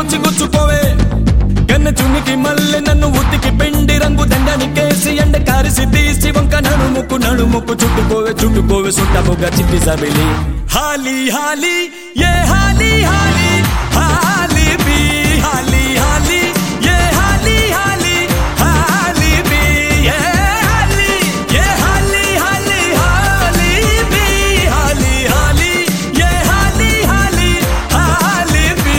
గుచ్చి గుచ్చుకోవే కన్న చునికి మల్లె నన్ను ఉత్తికి పిండి రంగు దండానికేసి ఎండ కారిసి తీసి వంక నడుముకు చుట్టుకోవే చుట్టుకోవే సుట్టముగా చిట్టి సబిలి హాలి హాలి ఏ హాలి హాలి హాలి బి హాలి హాలి ఏ హాలి హాలి హాలి బి ఏ హాలి ఏ హాలి హాలి హాలి బి హాలి హాలి ఏ హాలి హాలి హాలి బి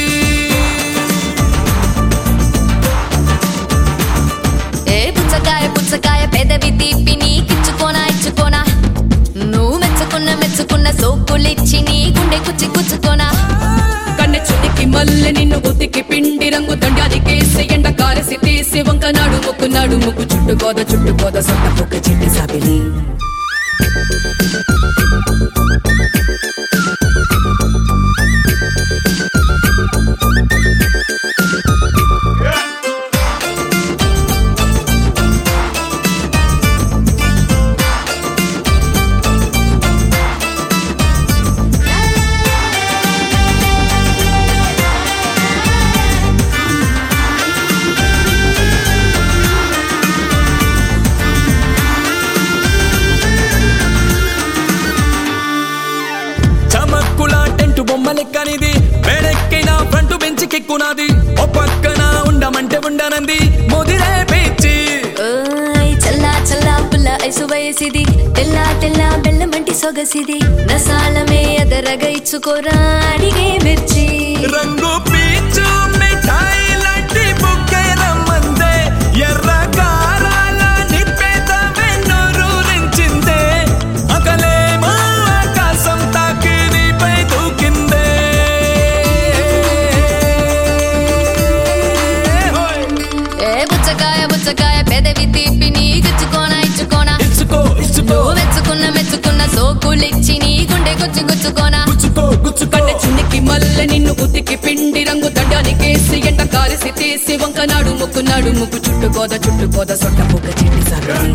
ఏ పుచ్చకాయ పెదవి తీపి నీకిచ్చుకోనా ఇచ్చుకోనా నువ్వు మెచ్చుకున్న సోకులిచ్చి నీ గుండె గుచ్చుకోనా కన్నె చునికి మల్లె నిన్ను ఉతికి పిండి రంగు దండానికేసి ఎండ కారసి తీసి వంక నడుముకు చుట్టుకోద సొంత పొక్క చిట్టి సాబిలి బొమ్మలెక్కనిది వేడెక్కిన ఫ్రంట్ బెంచ్ కెక్కునాది ఓ పక్కన ఉండమంటే ఉండనంది ముదిరే పిచ్చి చల్లా పుల్ల ఐసు వయసిది తెల్ల బెల్లమంటి సొగసిది నసాలమే ఎదరగ ఇచ్చుకోరా అడిగే మిర్చి రంగు పీచు మిఠాయి లాంటి బుక్కే రమ్మందే ఎర్ర కారాల నిప్పేత వెన్నూరించిందే అకలేమో ఆకాశం తాకి నీపై దూకిందే ఏ పుచ్చకాయ పెదవి తీపి నీకిచ్చుకోనా ఇచ్చుకోనా ఇచ్చుకో మెచ్చుకున్న సోకులిచ్చి నీ గుండె గుచ్చుకోనా కన్నె చునికి మల్లె నిన్ను ఉతికి పిండి రంగు దండానికేసి ఎండ కారిసి తీసి వంక నడుముకు చుట్టుకోద సొట్ట పొక్క చిట్టి సాబిలి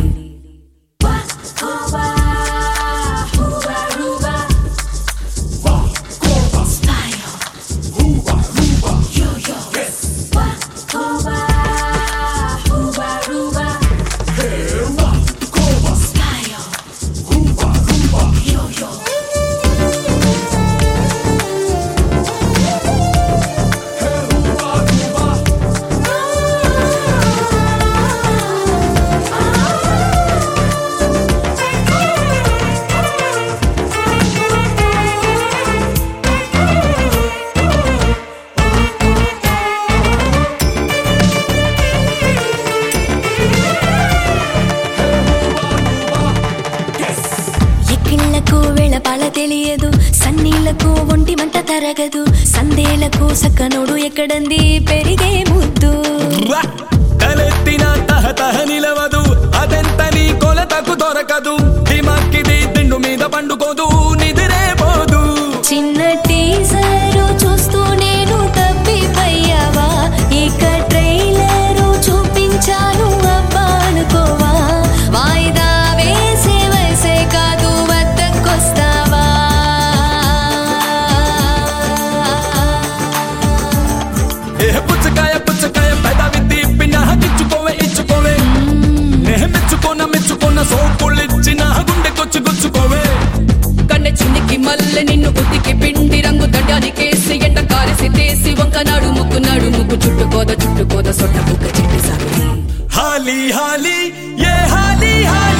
వేళపాల తెలియదు సన్నీళ్లకు ఒంటి మంట తరగదు సందేలకు సక్కనోడు ఎక్కడంది పెరిగే ముద్దు తలెత్తిన తహ నిలవదు అదెంత నీ కొలతకు దొరకదు దిమాక్కిది దిండు మీద పండుకోదు నిదిరే పోదు చిన్న టీజరు చూస్తూ నేను తప్పిపోయావా ఇక ట్రైలరు చూపించాను అబ్బా అనుకోవా వాయిదా వేసే వయసే కాదు వద్దకొస్తావా ఏ పుచ్చకాయ పెదవి తీపి నాకిచ్చుకోవే ఇచ్చుకోవే మెచ్చుకున్న సోకులిచ్చి నా గుండె గుచ్చుకోవే కన్నె చునికి మల్లె నిన్ను ఉతికి పిండి రంగు దండానికేసి ఎండ కారిసి తీసి వంక నడుముకు చుట్టుకోద సొట్ట పొక్క చిట్టి సాబిలి హాలి హాలి ఏ హాలి హాలి